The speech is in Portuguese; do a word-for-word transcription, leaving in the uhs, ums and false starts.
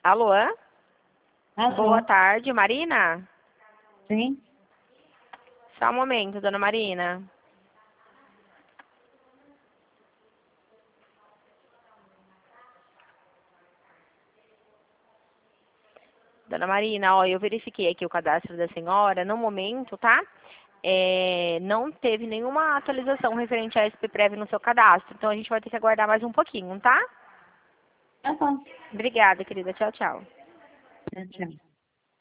Alô? Alô? Boa tarde, Marina? Sim? Só um momento, dona Marina. Dona Marina, ó, eu verifiquei aqui o cadastro da senhora. No momento, tá? É, não teve nenhuma atualização referente a S P Prev no seu cadastro. Então, a gente vai ter que aguardar mais um pouquinho, tá? Tá bom. Obrigada, querida. Tchau, tchau. Tchau, tchau.